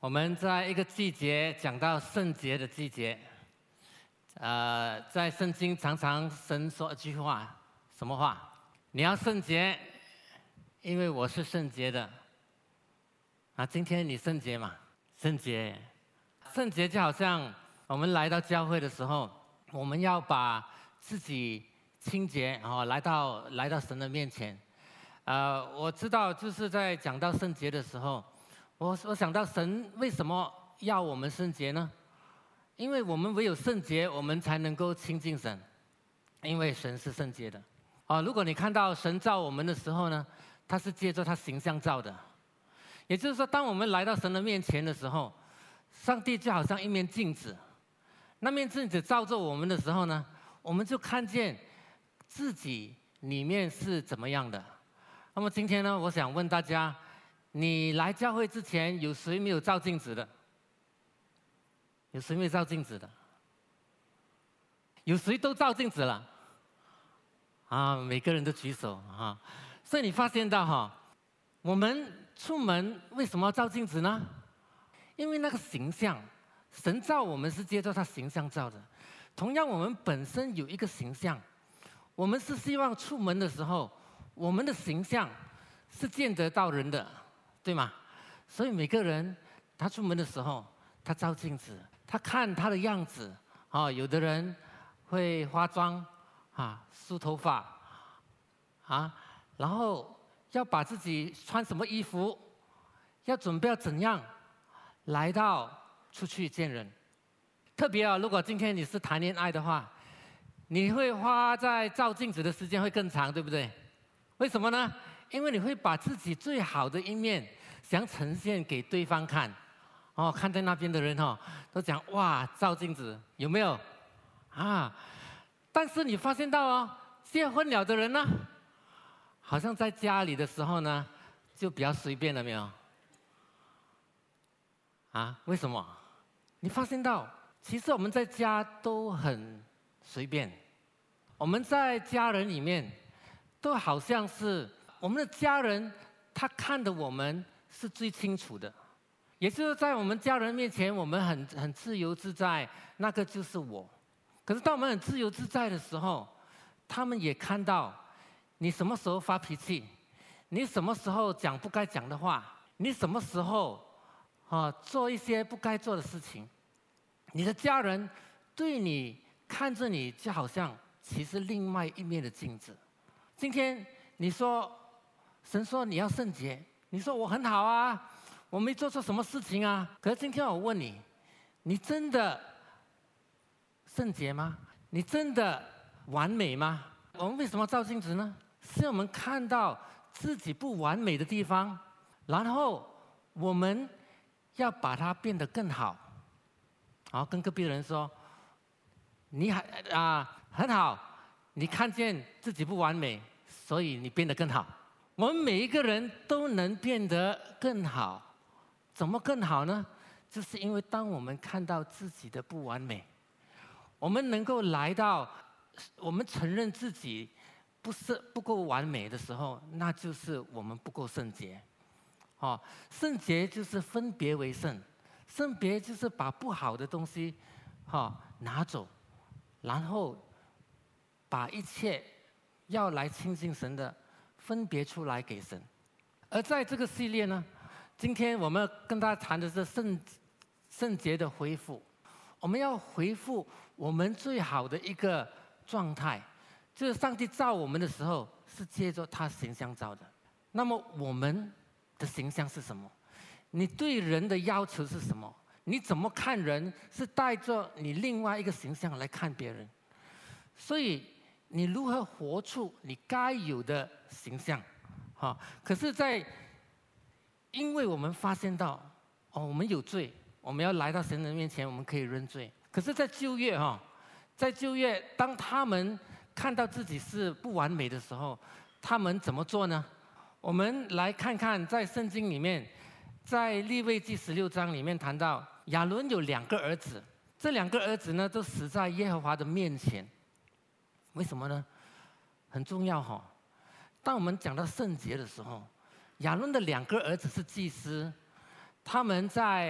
我们在一个季节讲到圣洁的季节，在圣经常常神说一句话，什么话？你要圣洁，因为我是圣洁的。今天你圣洁吗？圣洁，圣洁就好像我们来到教会的时候，我们要把自己清洁，来到神的面前。我知道就是在讲到圣洁的时候，我想到神为什么要我们圣洁呢？因为我们唯有圣洁，我们才能够亲近神，因为神是圣洁的。如果你看到神造我们的时候呢，他是借着他形象造的，也就是说，当我们来到神的面前的时候，上帝就好像一面镜子，那面镜子照着我们的时候呢，我们就看见自己里面是怎么样的。那么今天呢，我想问大家，你来教会之前，有谁没有照镜子的？有谁没有照镜子的？有谁都照镜子了？每个人都举手啊！所以你发现到我们出门为什么要照镜子呢？因为那个形象，神造我们是借着他形象造的。同样，我们本身有一个形象，我们是希望出门的时候，我们的形象是见得到人的，对吗？所以每个人他出门的时候，他照镜子，他看他的样子。有的人会化妆梳头发然后要把自己穿什么衣服，要准备要怎样来到出去见人。特别如果今天你是谈恋爱的话，你会花在照镜子的时间会更长，对不对？为什么呢？因为你会把自己最好的一面想呈现给对方看。看在那边的人都讲哇，照镜子有没有但是你发现到结婚了的人呢，好像在家里的时候呢，就比较随便了，没有？为什么？你发现到，其实我们在家都很随便，我们在家人里面，都好像是我们的家人，他看的我们是最清楚的，也就是在我们家人面前，我们很自由自在，那个就是我。可是当我们很自由自在的时候，他们也看到你什么时候发脾气，你什么时候讲不该讲的话，你什么时候做一些不该做的事情。你的家人对你看着你，就好像其实另外一面的镜子。今天你说神说你要圣洁，你说我很好我没做错什么事情可是今天我问你，你真的圣洁吗？你真的完美吗？我们为什么照镜子呢？是我们看到自己不完美的地方，然后我们要把它变得更好。跟隔壁的人说，你很好，你看见自己不完美，所以你变得更好。我们每一个人都能变得更好。怎么更好呢？就是因为当我们看到自己的不完美，我们能够来到我们承认自己不够完美的时候，那就是我们不够圣洁。圣洁就是分别为圣，圣别就是把不好的东西拿走，然后把一切要来亲近神的分别出来给神。而在这个系列呢，今天我们要跟大家谈的是圣洁的恢复。我们要恢复我们最好的一个状态，就是上帝造我们的时候是借着他形象造的。那么我们的形象是什么？你对人的要求是什么？你怎么看人，是带着你另外一个形象来看别人。所以你如何活出你该有的形象？可是因为我们发现到我们有罪，我们要来到神的面前，我们可以认罪。可是在旧约当他们看到自己是不完美的时候，他们怎么做呢？我们来看看在圣经里面，在利未记16章里面谈到亚伦有2个儿子，这2个儿子呢都死在耶和华的面前。为什么呢？很重要当我们讲到圣洁的时候，亚伦的2个儿子是祭司，他们在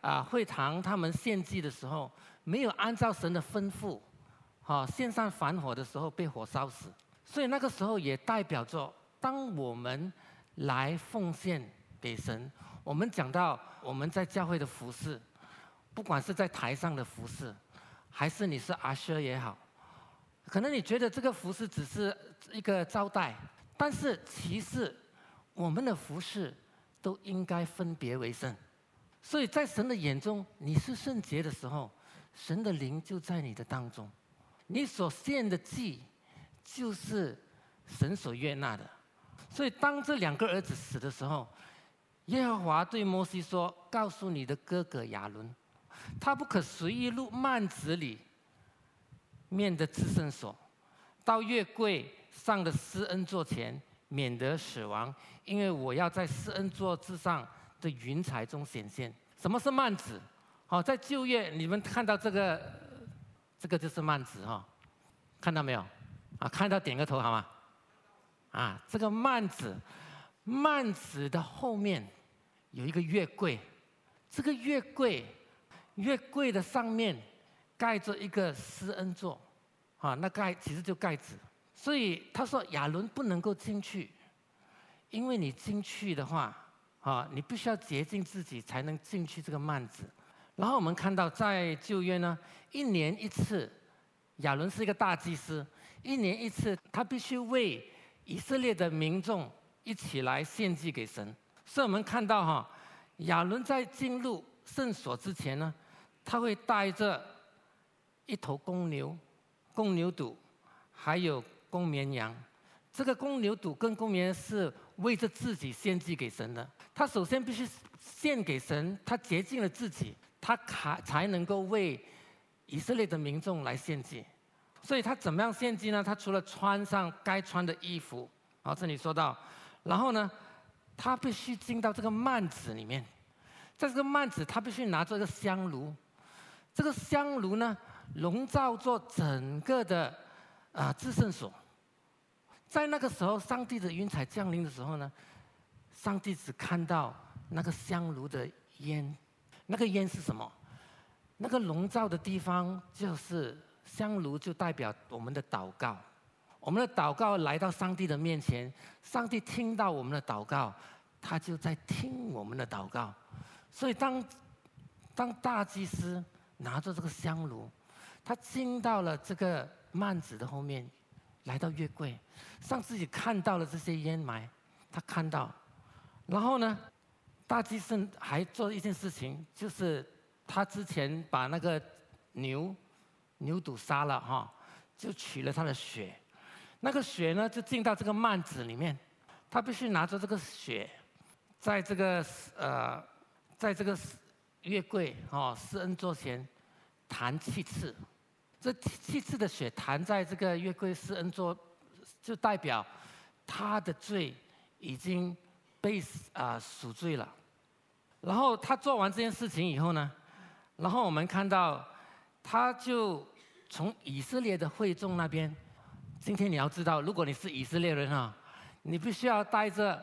会堂他们献祭的时候，没有按照神的吩咐，献上燔火的时候被火烧死。所以那个时候也代表着，当我们来奉献给神，我们讲到我们在教会的服事，不管是在台上的服事，还是你是阿舍也好，可能你觉得这个服事只是一个招待，但是其实我们的服事都应该分别为圣。所以在神的眼中，你是圣洁的时候，神的灵就在你的当中，你所献的祭就是神所悦纳的。所以当这2个儿子死的时候，耶和华对摩西说：“告诉你的哥哥亚伦，他不可随意入幔子里面的至圣所，到约柜上的施恩座前，免得死亡，因为我要在施恩座之上的云彩中显现。”什么是幔子？在旧约你们看到这个就是幔子看到没有？看到点个头好吗？这个幔子的后面有一个约柜，这个约柜的上面盖着一个施恩座，那其实就盖子。所以他说亚伦不能够进去，因为你进去的话，你必须要洁净自己才能进去这个幔子。然后我们看到在旧约呢，1年1次，亚伦是一个大祭司，1年1次，他必须为以色列的民众一起来献祭给神。所以我们看到亚伦在进入圣所之前呢，他会带着一头公牛犊，还有公绵羊。这个公牛犊跟公绵羊是为着自己献祭给神的。他首先必须献给神，他洁净了自己，他才能够为以色列的民众来献祭。所以他怎么样献祭呢？他除了穿上该穿的衣服，这里说到，然后呢，他必须进到这个幔子里面，在这个幔子，他必须拿着一个香炉，这个香炉呢，笼罩着整个的至圣所。在那个时候，上帝的云彩降临的时候呢，上帝只看到那个香炉的烟。那个烟是什么？那个笼罩的地方就是香炉，就代表我们的祷告。我们的祷告来到上帝的面前，上帝听到我们的祷告，他就在听我们的祷告。所以当大祭司拿着这个香炉，他进到了这个幔子的后面，来到约柜，上帝也看到了这些烟霾，他看到，然后呢，大祭司还做一件事情，就是他之前把那个牛犊杀了就取了他的血，那个血呢就进到这个幔子里面，他必须拿着这个血，在这个约柜施恩座前弹7次。这7次的血弹在这个约柜施恩座，就代表他的罪已经被赎罪了。然后他做完这件事情以后呢，然后我们看到他就从以色列的会众那边，今天你要知道，如果你是以色列人你必须要带着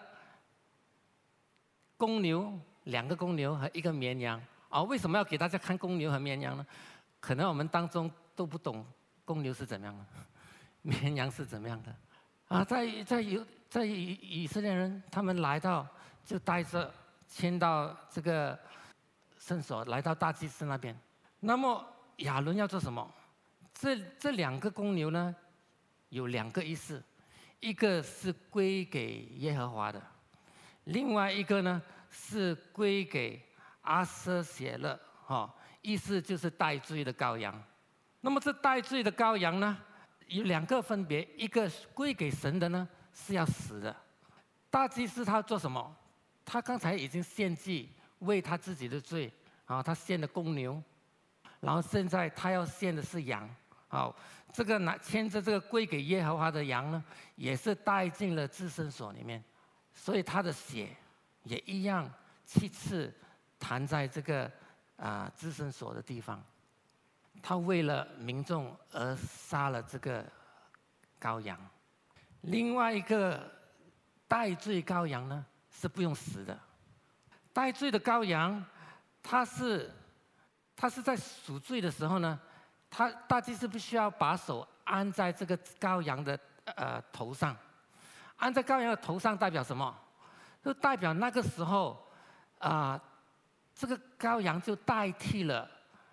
公牛2个公牛和1个绵羊为什么要给大家看公牛和绵羊呢？可能我们当中都不懂公牛是怎么样的，绵羊是怎么样的在以色列人他们来到，就带着牵到这个圣所，来到大祭司那边。那么亚伦要做什么？这2个公牛呢，有2个意思，一个是归给耶和华的，另外一个呢是归给阿舍谢勒意思就是代罪的羔羊。那么这代罪的羔羊呢，有2个分别，一个归给神的呢是要死的。大祭司他做什么？他刚才已经献祭为他自己的罪他献了公牛，然后现在他要献的是羊。这个牵着这个归给耶和华的羊呢，也是带进了至圣所里面，所以他的血也一样7次弹在这个至圣所的地方。他为了民众而杀了这个羔羊。另外一个代罪羔羊呢是不用死的。代罪的羔羊他是在赎罪的时候呢，大祭司必须要把手按在这个羔羊的头上，按在羔羊的头上代表什么？就代表那个时候这个羔羊就代替了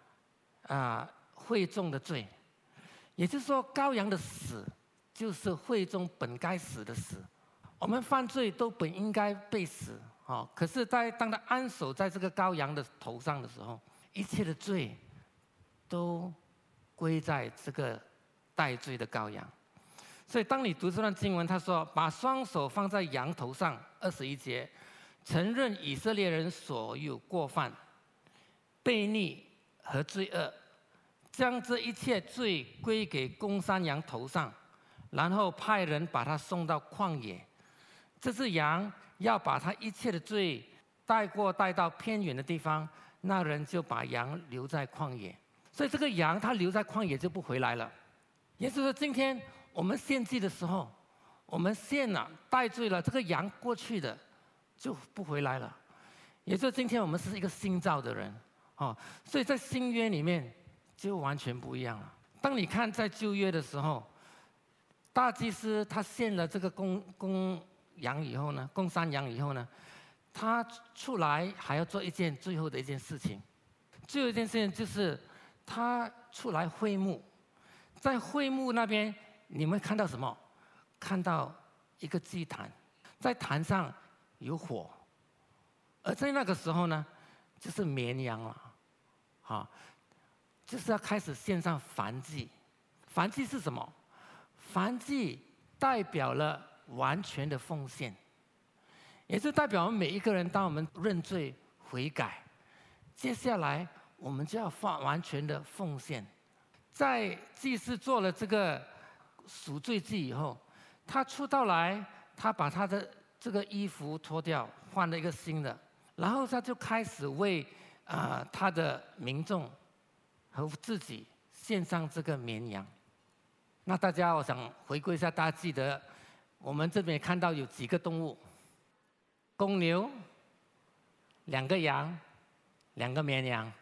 会众的罪，也就是说，羔羊的死就是会众本该死的死。我们犯罪都本应该被死，可是当他安守在这个羔羊的头上的时候，一切的罪都归在这个代罪的羔羊。所以当你读这段经文，他说把双手放在羊头上，21节，承认以色列人所有过犯、悖逆和罪恶，将这一切罪归给公山羊头上，然后派人把他送到旷野。这只羊要把他一切的罪带到偏远的地方，那人就把羊留在旷野。所以这个羊他留在旷野就不回来了。也就是说，今天我们献祭的时候，我们献了带罪了，这个羊过去的就不回来了。也就是今天我们是一个新造的人，所以在新约里面就完全不一样了。当你看在旧约的时候，大祭司他献了这个公羊以后呢，公山羊以后呢，他出来还要做最后的一件事情。最后一件事情就是他出来会幕，在会幕那边你们看到什么？看到一个祭坛，在坛上有火，而在那个时候呢，就是绵羊了，就是要开始献上燔祭。燔祭是什么？燔祭代表了完全的奉献，也是代表我们每一个人，当我们认罪悔改，接下来我们就要完全的奉献。在祭司做了这个赎罪祭以后，他出到来，他把他的这个衣服脱掉，换了一个新的，然后他就开始为他的民众和自己献上这个绵羊。那大家，我想回顾一下，大家记得我们这边看到有几个动物：公牛、2个羊、2个绵羊。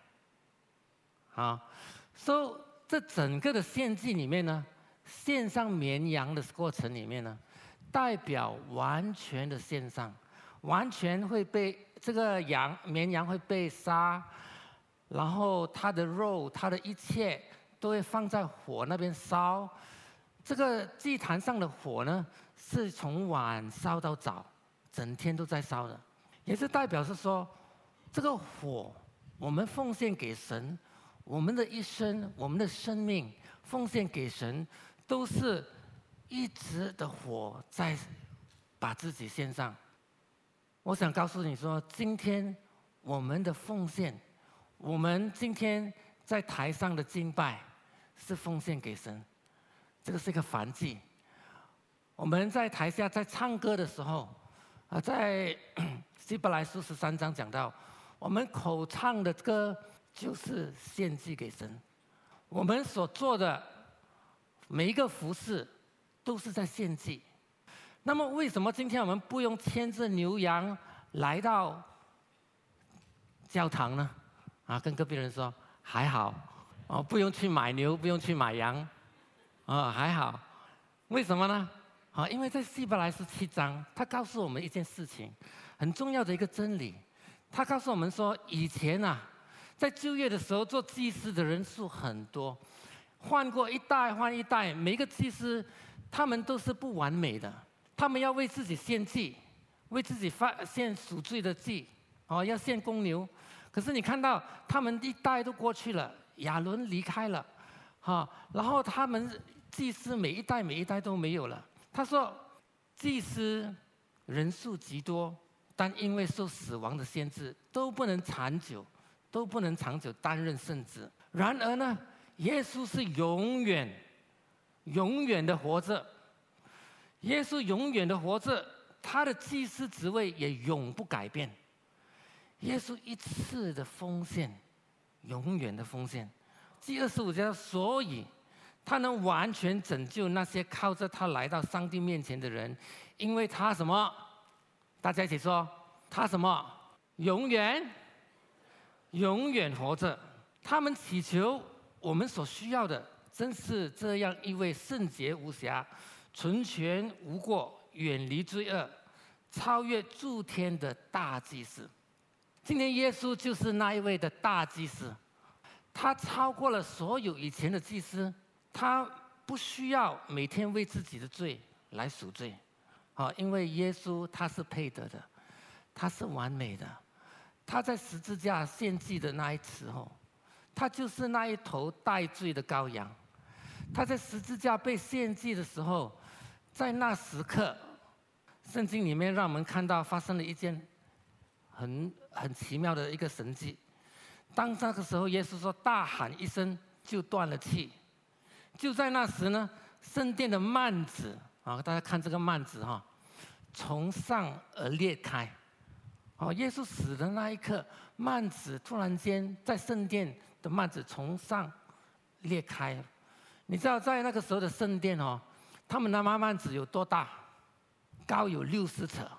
所以这整个的献祭里面呢，献上绵羊的过程里面呢，代表完全的献上，完全会被这个绵羊会被杀，然后它的肉、它的一切都会放在火那边烧。这个祭坛上的火呢，是从晚烧到早，整天都在烧的，也是代表是说，这个火我们奉献给神，我们的一生、我们的生命奉献给神，都是一直的火在把自己献上。我想告诉你说，今天我们的奉献，我们今天在台上的敬拜，是奉献给神。这个是一个燔祭。我们在台下在唱歌的时候，在希伯来书13章讲到，我们口唱的歌就是献祭给神。我们所做的每一个服事都是在献祭。那么为什么今天我们不用牵着牛羊来到教堂呢？跟隔壁人说还好，不用去买牛，不用去买羊。还好，为什么呢？因为在希伯来书7章，他告诉我们一件事情，很重要的一个真理。他告诉我们说，以前在旧约的时候，做祭司的人数很多，换过一代换一代，每一个祭司他们都是不完美的，他们要为自己献祭，为自己献赎罪的祭，要献公牛。可是你看到他们一代都过去了，亚伦离开了，然后他们祭司每一代都没有了。他说，祭司人数极多，但因为受死亡的限制，都不能长久担任圣职。然而呢，耶稣是永远的活着，耶稣永远的活着，他的祭司职位也永不改变。耶稣一次的奉献，永远的奉献。第25节，所以他能完全拯救那些靠着他来到上帝面前的人，因为他什么？大家一起说，他什么？永远永远活着。他们祈求我们所需要的，真是这样一位圣洁无瑕、纯全无过、远离罪恶、超越诸天的大祭司。今天耶稣就是那一位的大祭司，他超过了所有以前的祭司，他不需要每天为自己的罪来赎罪，因为耶稣他是配得的，他是完美的。他在十字架献祭的那一时候，他就是那一头带罪的羔羊。他在十字架被献祭的时候，在那时刻，圣经里面让我们看到发生了一件很奇妙的一个神迹。当那个时候，耶稣说大喊一声，就断了气。就在那时呢，圣殿的幔子大家看这个幔子从上而裂开。耶稣死的那一刻，幔子突然间在圣殿的幔子从上裂开了。你知道在那个时候的圣殿他们的幔子有多大？高有60尺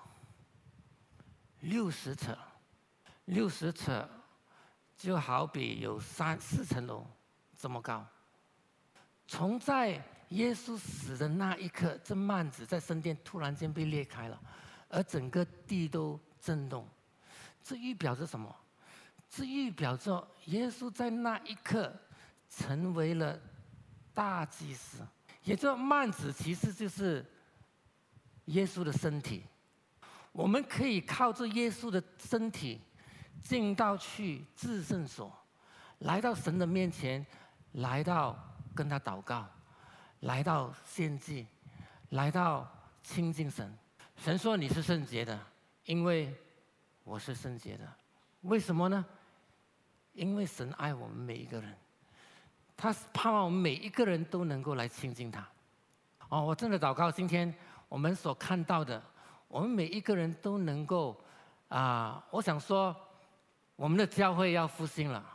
，60尺，60尺，就好比有3、4层楼这么高。从在耶稣死的那一刻，这幔子在圣殿突然间被裂开了，而整个地都震动。这预表着什么？这预表着耶稣在那一刻成为了大祭司。也就是幔子其实就是耶稣的身体，我们可以靠着耶稣的身体进到去至圣所，来到神的面前，来到跟他祷告，来到献祭，来到亲近神。神说你是圣洁的，因为我是圣洁的。为什么呢？因为神爱我们每一个人，他盼望我们每一个人都能够来亲近他。我真的祷告，今天我们所看到的，我们每一个人都能够我想说，我们的教会要复兴了，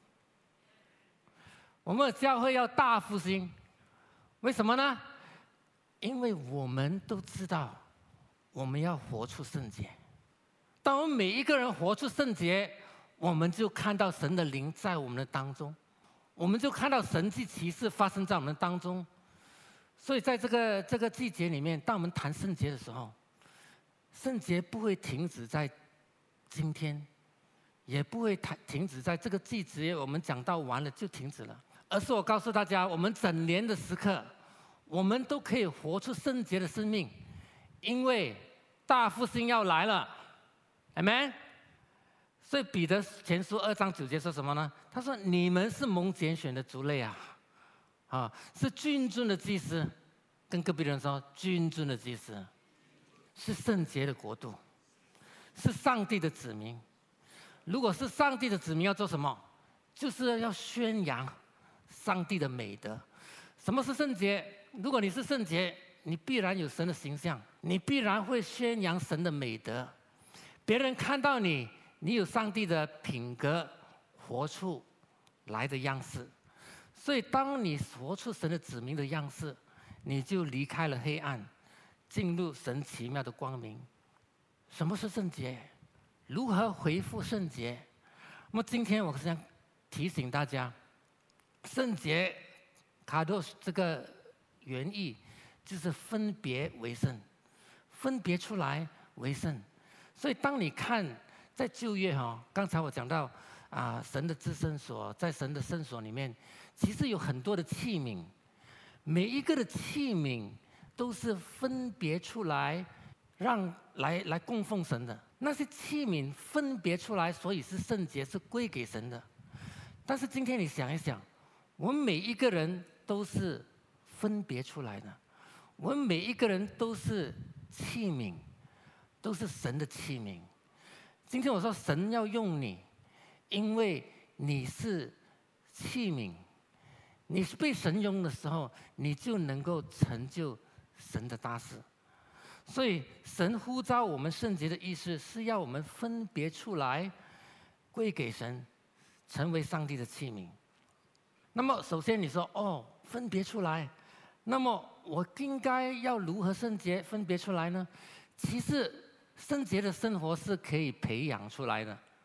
我们的教会要大复兴。为什么呢？因为我们都知道，我们要活出圣洁。当我们每一个人活出圣洁，我们就看到神的灵在我们的当中，我们就看到神迹奇事发生在我们当中。所以在这个季节里面，当我们谈圣洁的时候，圣洁不会停止在今天，也不会停止在这个季节，我们讲到完了就停止了，而是我告诉大家，我们整年的时刻，我们都可以活出圣洁的生命，因为大复兴要来了。Amen。所以彼得前书2章9节说什么呢？他说：“你们是蒙拣选的族类是君尊的祭司。”跟隔壁人说：“君尊的祭司，是圣洁的国度，是上帝的子民。如果是上帝的子民，要做什么？就是要宣扬上帝的美德。什么是圣洁？如果你是圣洁，你必然有神的形象，你必然会宣扬神的美德。别人看到你，你有上帝的品格，活出来的样式。所以，当你活出神的子民的样式，你就离开了黑暗，进入神奇妙的光明。什么是圣洁？如何恢复圣洁？那么今天我想提醒大家，圣洁卡多这个原意就是分别为圣，分别出来为圣。所以当你看在旧约刚才我讲到神的至圣所，在神的圣所里面，其实有很多的器皿，每一个的器皿都是分别出来来供奉神的。那些器皿分别出来，所以是圣洁，是归给神的。但是今天你想一想，我们每一个人都是分别出来的，我们每一个人都是器皿，都是神的器皿。今天我说神要用你，因为你是器皿，你是被神用的时候，你就能够成就神的大事。所以神呼召我们圣洁的意思是要我们分别出来，归给神，成为上帝的器皿。那么首先你说分别出来，那么我应该要如何圣洁分别出来呢？其实圣洁的生活是可以培养出来的。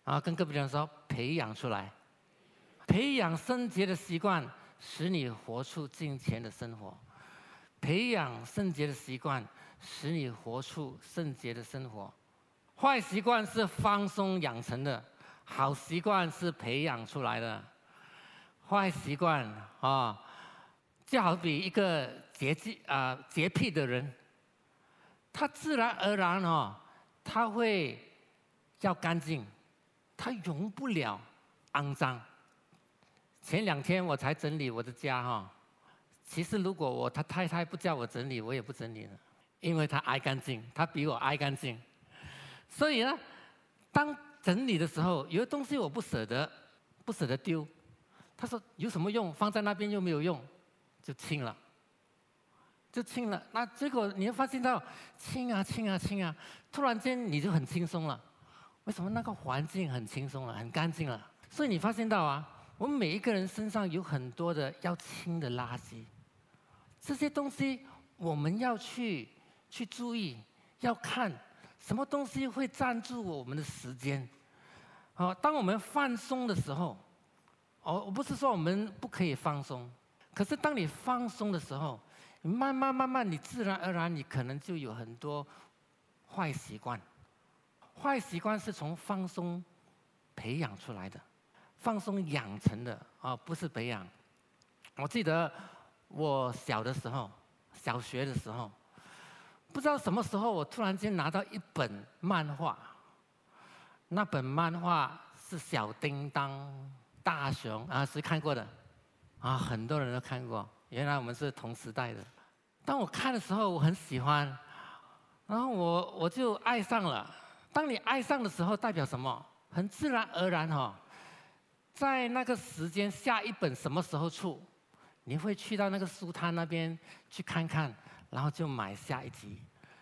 啊，跟隔壁人说，培养出来，培养圣洁的习惯，使你活出金钱的生活。培养圣洁的习惯，使你活出圣洁的生活。坏习惯是放松养成的，好习惯是培养出来的。坏习惯啊，就好比一个洁癖的人，他自然而然他会要干净，他容不了肮脏。前2天我才整理我的家其实如果他太太不叫我整理，我也不整理了，因为他爱干净，他比我爱干净。所以呢，当整理的时候，有的东西我不舍得丢。他说有什么用？放在那边又没有用，就清了。那结果你会发现到清啊，突然间你就很轻松了。为什么？那个环境很轻松了，很干净了。所以你发现到我们每一个人身上有很多的要清的垃圾，这些东西我们要去注意，要看什么东西会占住我们的时间。当我们放松的时候，我不是说我们不可以放松，可是当你放松的时候，你慢慢，你自然而然，你可能就有很多坏习惯。坏习惯是从放松培养出来的，放松养成的不是培养。我记得我小学的时候，不知道什么时候，我突然间拿到一本漫画，那本漫画是小叮当、大雄谁看过的？很多人都看过。原来我们是同时代的。当我看的时候，我很喜欢，然后我就爱上了。当你爱上的时候，代表什么？很自然而然在那个时间下一本什么时候出，你会去到那个书摊那边去看看，然后就买下一集，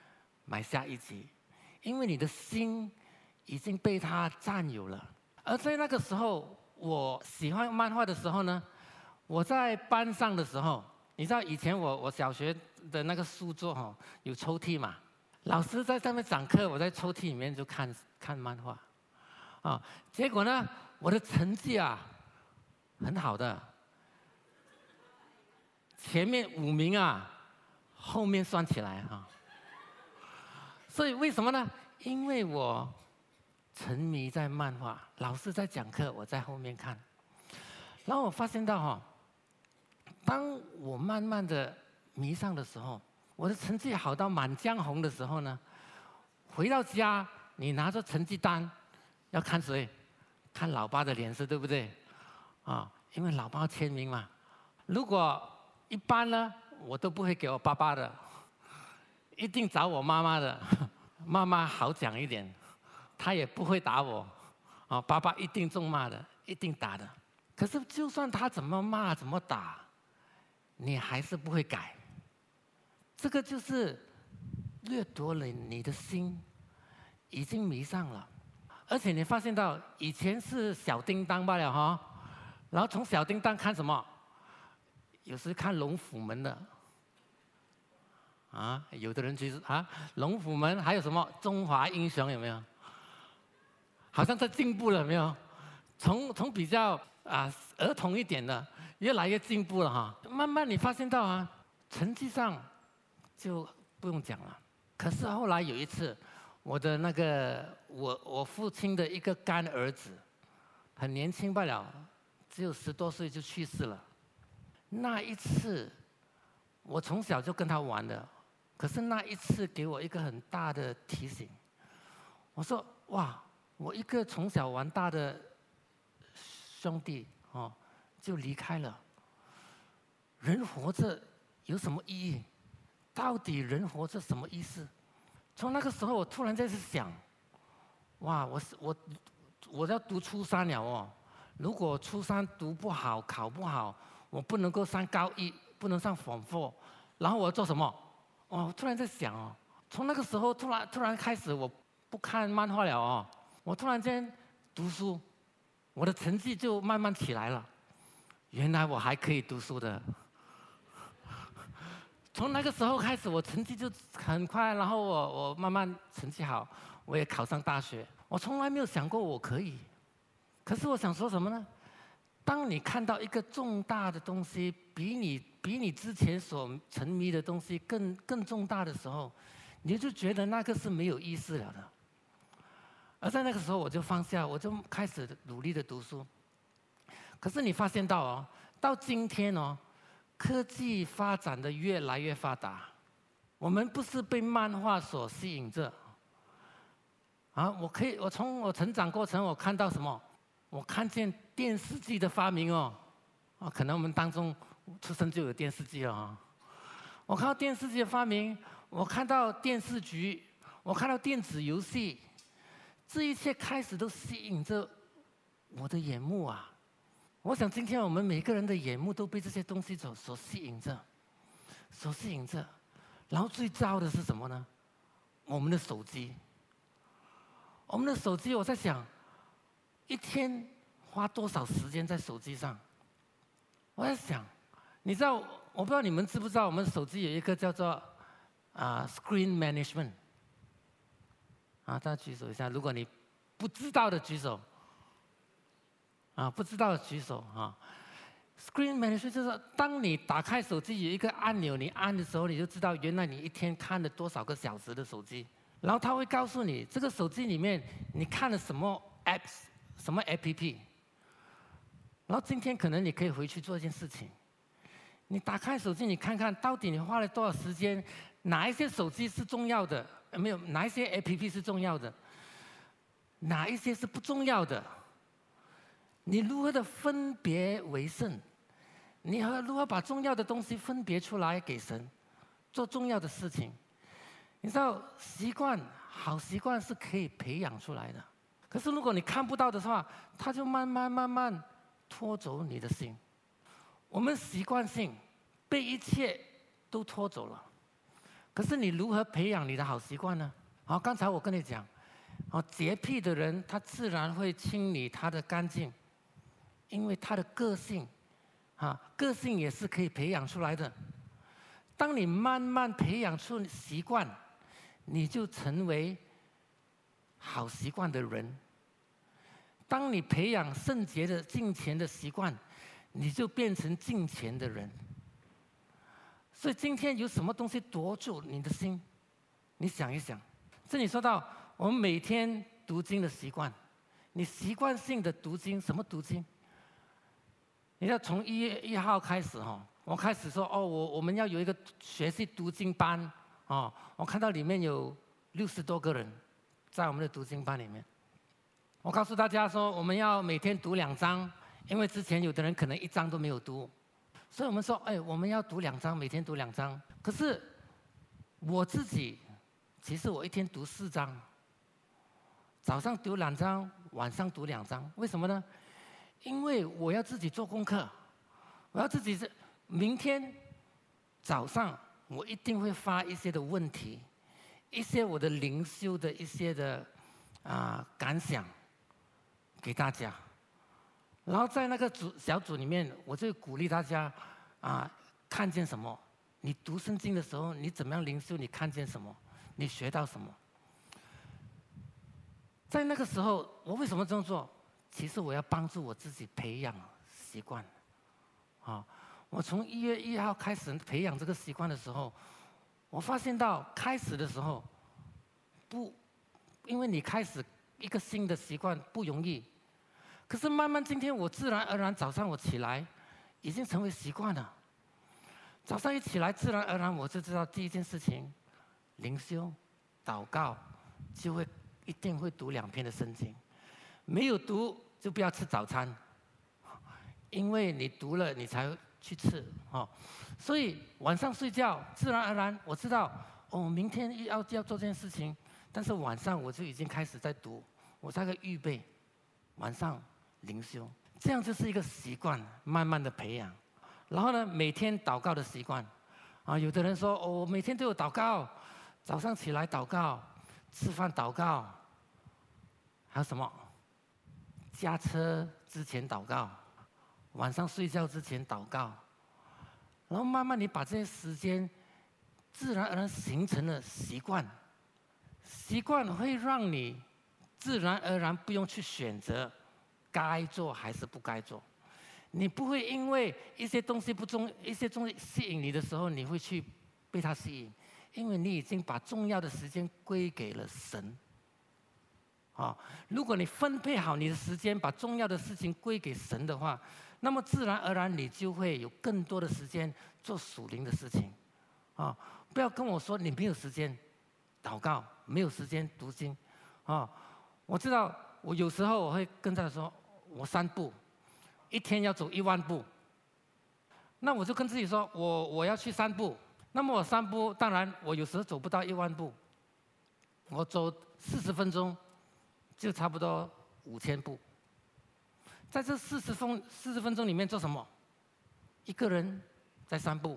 因为你的心已经被它占有了。而在那个时候，我喜欢漫画的时候呢，我在班上的时候，你知道以前我小学的那个书桌有抽屉嘛，老师在上面讲课，我在抽屉里面就看漫画，结果呢，我的成绩很好的，前面5名后面算起来所以为什么呢？因为我沉迷在漫画，老师在讲课，我在后面看，然后我发现到当我慢慢的迷上的时候，我的成绩好到满江红的时候呢，回到家你拿着成绩单，要看谁？看老爸的脸色，对不对？因为老爸签名嘛。如果一般呢，我都不会给我爸爸的，一定找我妈妈的。妈妈好讲一点，她也不会打我。爸爸一定重骂的，一定打的。可是就算他怎么骂怎么打，你还是不会改。这个就是掠夺了你的心，已经迷上了。而且你发现到以前是小叮当罢了然后从小叮当看什么？有时看龙虎门的有的人其实龙虎门还有什么中华英雄有没有？好像在进步了，有没有？从比较儿童一点的，越来越进步了慢慢你发现到成绩上就不用讲了。可是后来有一次，我的那个我父亲的一个干儿子，很年轻罢了，只有10多岁就去世了。那一次，我从小就跟他玩的，可是那一次给我一个很大的提醒。我说哇，我一个从小玩大的兄弟就离开了。人活着有什么意义？到底人活着什么意思？从那个时候，我突然在想，哇，我要读初3了如果初3读不好，考不好，我不能够上高1，不能上Form 4，然后我要做什么？我突然在想从那个时候突然开始，我不看漫画了我突然间读书，我的成绩就慢慢起来了。原来我还可以读书的。从那个时候开始，我成绩就很快，然后我慢慢成绩好，我也考上大学。我从来没有想过我可以， 可是我想说什么呢？当你看到一个重大的东西，比你之前所沉迷的东西更重大的时候，你就觉得那个是没有意思了的。而在那个时候，我就放下，我就开始努力的读书。可是你发现到哦，到今天哦，科技发展的越来越发达，我们不是被漫画所吸引着。我从我成长过程，我看到什么？我看见电视机的发明哦，可能我们当中出生就有电视机了啊。我看到电视机的发明，我看到电视剧，我看到电子游戏，这一切开始都吸引着我的眼目啊！我想今天我们每个人的眼目都被这些东西所吸引着，所吸引着。然后最糟的是什么呢？我们的手机。我们的手机，我在想，一天花多少时间在手机上？我在想，你知道，我不知道你们知不知道，我们手机有一个叫做screen management。大家举手一下，如果你不知道的举手。不知道的举手啊。Screen management 就是当你打开手机有一个按钮，你按的时候，你就知道原来你一天看了多少个小时的手机。然后他会告诉你，这个手机里面你看了什么 apps， 什么 app。然后今天可能你可以回去做一件事情，你打开手机，你看看到底你花了多少时间，哪一些手机是重要的，没有哪一些 app 是重要的，哪一些是不重要的。你如何的分别为圣？你如何把重要的东西分别出来给神，做重要的事情？你知道，好习惯是可以培养出来的。可是如果你看不到的话，它就慢慢拖走你的心。我们习惯性被一切都拖走了。可是你如何培养你的好习惯呢？刚才我跟你讲，洁癖的人他自然会清理他的干净。因为他的个性，个性也是可以培养出来的。当你慢慢培养出习惯，你就成为好习惯的人。当你培养圣洁的敬虔的习惯，你就变成敬虔的人。所以今天有什么东西夺住你的心？你想一想。这里说到我们每天读经的习惯，你习惯性的读经，什么读经？你要从1月1号开始我开始说我们要有一个学习读经班我看到里面有60多个人在我们的读经班里面。我告诉大家说，我们要每天读2章，因为之前有的人可能1章都没有读，所以我们说，我们要读2章，每天读2章。可是我自己，其实我一天读4章，早上读2章，晚上读2章，为什么呢？因为我要自己做功课，我要自己明天早上我一定会发一些的问题，一些我的灵修的一些的感想给大家。然后在那个小组里面，我就鼓励大家看见什么？你读圣经的时候，你怎么样灵修？你看见什么？你学到什么？在那个时候，我为什么这么做？其实我要帮助我自己培养习惯，我从1月1号开始培养这个习惯的时候，我发现到开始的时候因为你开始一个新的习惯不容易，可是慢慢今天我自然而然早上我起来，已经成为习惯了。早上一起来，自然而然我就知道第一件事情，灵修、祷告，就一定会读2篇的圣经。没有读就不要吃早餐，因为你读了你才去吃所以晚上睡觉自然而然我知道明天要做这件事情，但是晚上我就已经开始在读，我大概预备晚上灵修，这样就是一个习惯，慢慢的培养。然后呢，每天祷告的习惯有的人说我每天都有祷告，早上起来祷告，吃饭祷告，还有什么？驾车之前祷告，晚上睡觉之前祷告，然后慢慢你把这些时间自然而然形成了习惯，习惯会让你自然而然不用去选择该做还是不该做。你不会因为一些东西一些东西吸引你的时候，你会去被它吸引，因为你已经把重要的时间归给了神。如果你分配好你的时间，把重要的事情归给神的话，那么自然而然你就会有更多的时间做属灵的事情。不要跟我说你没有时间祷告，没有时间读经。我知道，我有时候我会跟他说，我散步，一天要走1万步。那我就跟自己说，我要去散步。那么我散步，当然我有时候走不到1万步，我走40分钟，就差不多5000步。在这40分钟里面做什么？一个人在散步，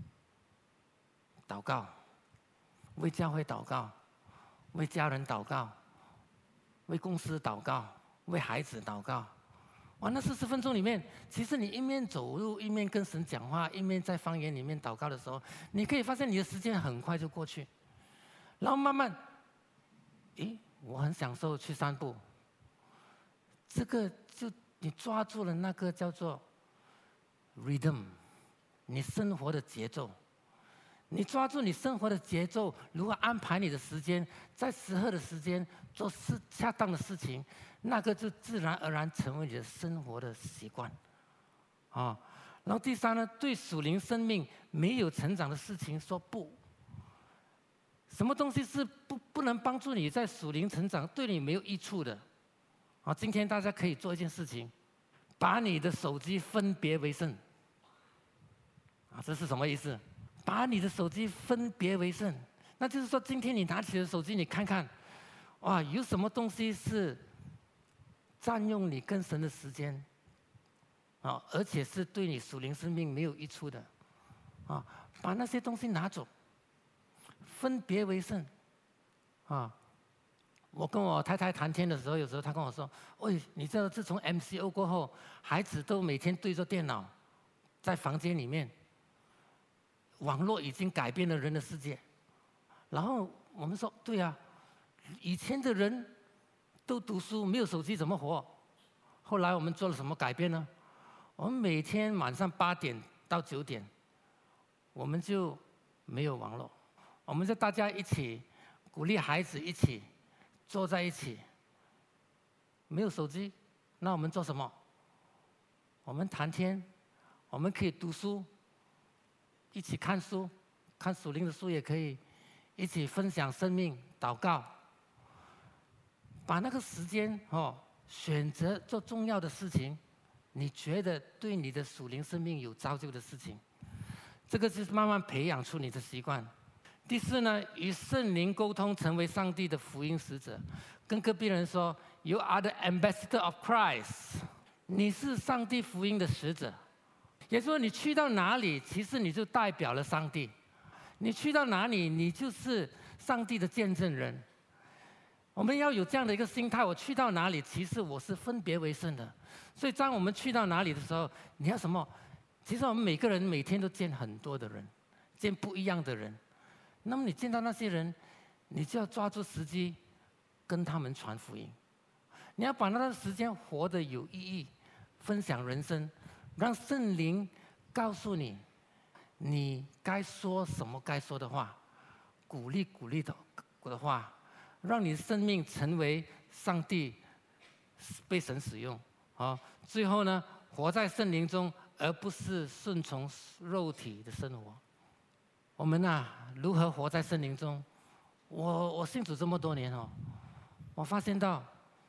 祷告，为教会祷告，为家人祷告，为公司祷告，为孩子祷告。那40分钟里面，其实你一面走路，一面跟神讲话，一面在方言里面祷告的时候，你可以发现你的时间很快就过去。然后慢慢，我很享受去散步。这个就你抓住了那个叫做 rhythm， 你生活的节奏。你抓住你生活的节奏，如何安排你的时间，在适合的时间做恰当的事情，那个就自然而然成为你的生活的习惯。然后第三呢，对属灵生命没有成长的事情说不。什么东西是不能帮助你在属灵成长，对你没有益处的？今天大家可以做一件事情，把你的手机分别为圣。这是什么意思？把你的手机分别为圣，那就是说，今天你拿起了手机，你看看，有什么东西是占用你跟神的时间，而且是对你属灵生命没有益处的，把那些东西拿走，分别为圣。我跟我太太谈天的时候，有时候她跟我说：“你知道，自从 MCO 过后，孩子都每天对着电脑，在房间里面。网络已经改变了人的世界。”然后我们说，对啊，以前的人都读书，没有手机怎么活？后来我们做了什么改变呢？我们每天晚上8点到9点，我们就没有网络，我们就大家一起鼓励孩子一起坐在一起，没有手机，那我们做什么？我们谈天，我们可以读书。一起看书，看属灵的书也可以，一起分享生命、祷告，把那个时间选择做重要的事情，你觉得对你的属灵生命有造就的事情，这个就是慢慢培养出你的习惯。第4呢，与圣灵沟通，成为上帝的福音使者。跟隔壁人说 ，You are the ambassador of Christ， 你是上帝福音的使者。也就是说，你去到哪里，其实你就代表了上帝。你去到哪里，你就是上帝的见证人。我们要有这样的一个心态：我去到哪里，其实我是分别为圣的。所以，当我们去到哪里的时候，你要什么？其实我们每个人每天都见很多的人，见不一样的人。那么，你见到那些人，你就要抓住时机，跟他们传福音。你要把那段时间活得有意义，分享人生。让圣灵告诉你，你该说什么该说的话，鼓励的话，让你的生命成为上帝被神使用。最后呢，活在圣灵中，而不是顺从肉体的生活。我们如何活在圣灵中？我信主这么多年我发现到，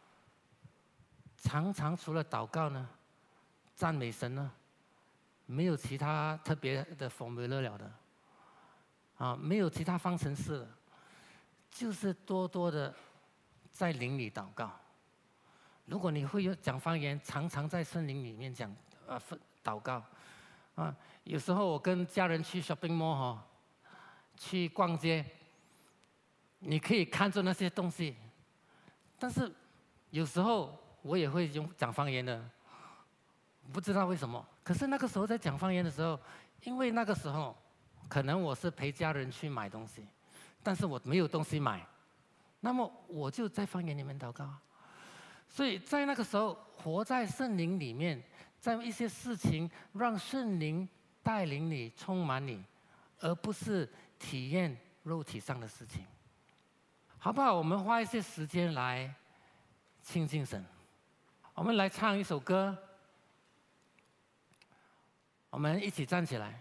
常常除了祷告呢，赞美神呢，没有其他特别的 formula 了的，没有其他方程式了，就是多多的在灵里祷告。如果你会讲方言，常常在圣灵里面讲祷告。有时候我跟家人去 shopping mall 去逛街，你可以看着那些东西，但是有时候我也会讲方言的。不知道为什么，可是那个时候在讲方言的时候，因为那个时候可能我是陪家人去买东西，但是我没有东西买，那么我就在方言里面祷告。 所以在那个时候，活在圣灵里面，在一些事情让圣灵带领你、充满你，而不是体验肉体上的事情，好不好？我们花一些时间来亲近神，我们来唱一首歌，我们一起站起来。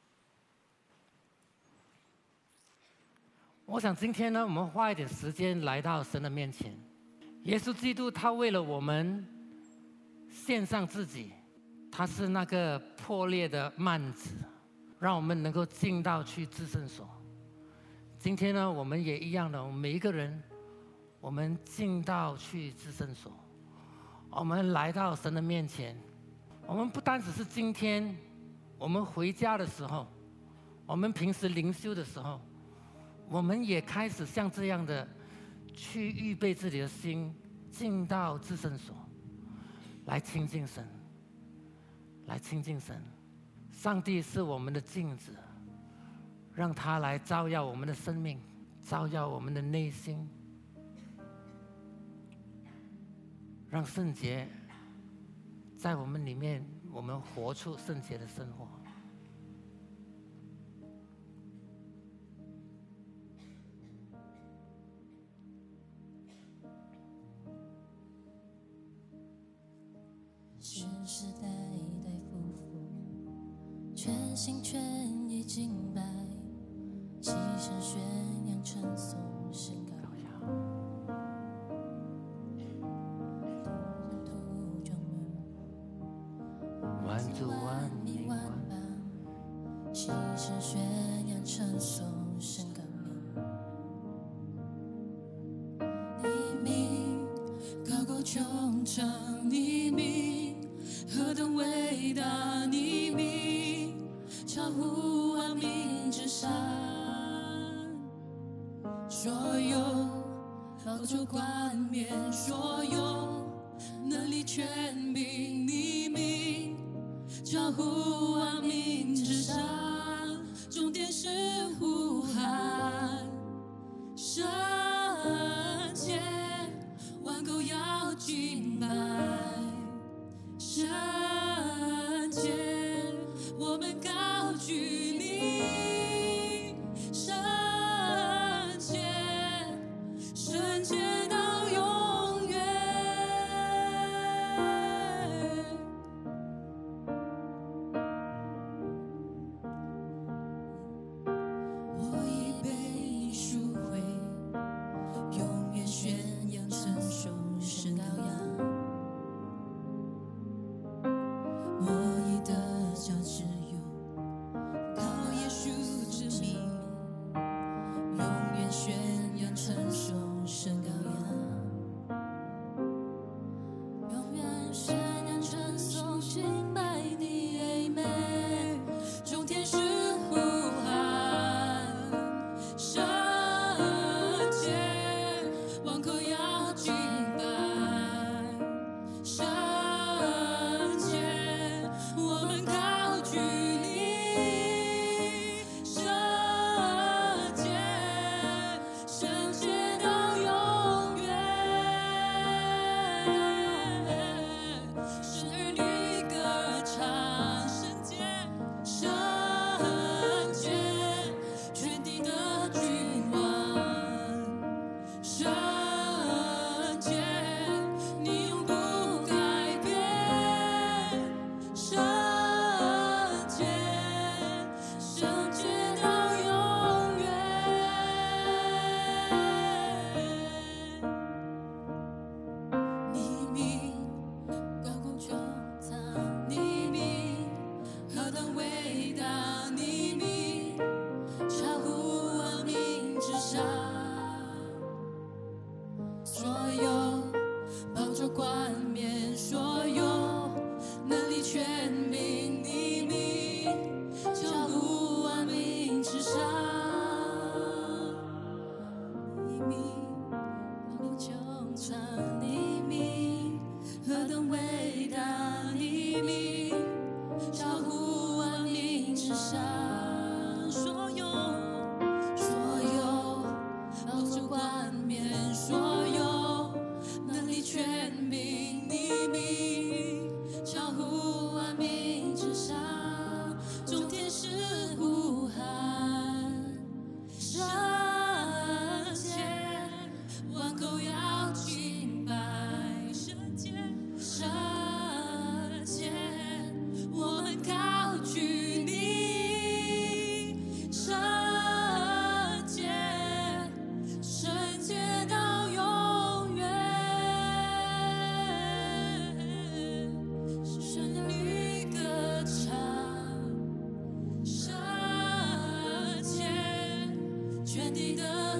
我想今天呢，我们花一点时间来到神的面前。耶稣基督他为了我们献上自己，他是那个破裂的幔子，让我们能够进到去至圣所。今天呢，我们也一样的，我们每一个人，我们进到去至圣所，我们来到神的面前。我们不单只是今天，我们回家的时候，我们平时灵修的时候，我们也开始像这样的去预备自己的心，进到至圣所，来亲近神，来亲近神。上帝是我们的镜子，让他来照耀我们的生命，照耀我们的内心，让圣洁在我们里面，我们活出圣洁的生活。 世世代代夫妇，全心全意敬拜，齐声宣扬称颂神高扬，土中万族万民万邦，齐声宣扬称颂神高扬。你名高过穹苍，你名何等伟大，你名超乎万民之上，所有宝座冠冕，所有能力权柄，你名超乎万民之上，终点是呼喊圣洁，万口要敬拜圣洁，我们高举你圣洁，圣洁到永远。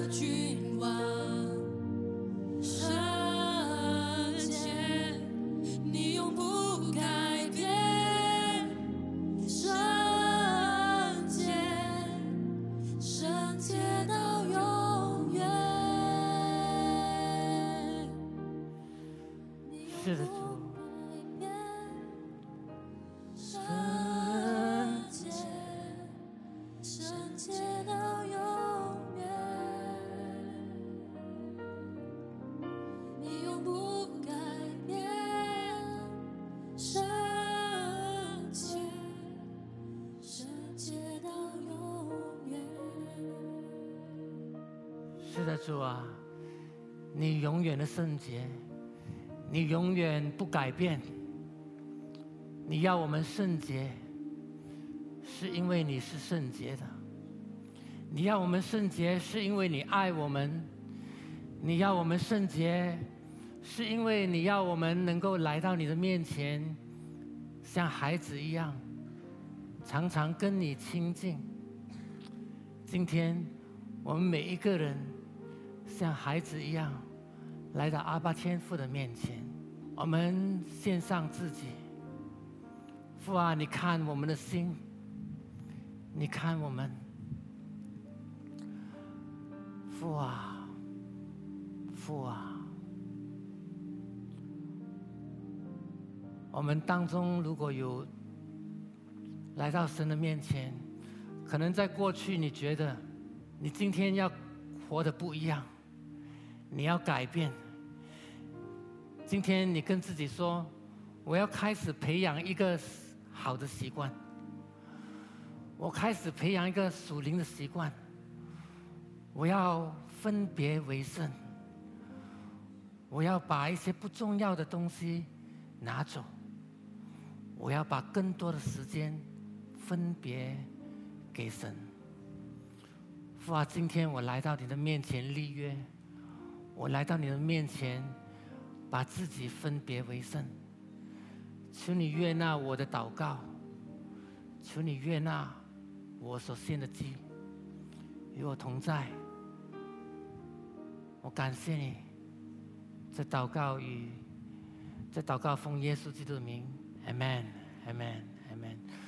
的君王，圣洁，你永不改变，圣洁，圣洁到永远。 是的，主。 圣洁到永远，你永不改变，圣洁，圣洁到永远。 是的，主啊，你永远的圣洁，你永远不改变。你要我们圣洁，是因为你是圣洁的；你要我们圣洁，是因为你爱我们；你要我们圣洁，是因为你要我们能够来到你的面前，像孩子一样，常常跟你亲近。今天，我们每一个人像孩子一样，来到阿爸天父的面前，我们献上自己。父啊，你看我们的心，你看我们，父啊，父啊，我们当中如果有来到神的面前，可能在过去你觉得你今天要活得不一样，你要改变。今天你跟自己说，我要开始培养一个好的习惯，我开始培养一个属灵的习惯，我要分别为圣，我要把一些不重要的东西拿走，我要把更多的时间分别给神。父啊，今天我来到你的面前立约，我来到你的面前，把自己分别为圣。求你悦纳我的祷告，求你悦纳我所献的祭，与我同在。我感谢你，这祷告奉耶稣基督的名 ，Amen，Amen，Amen。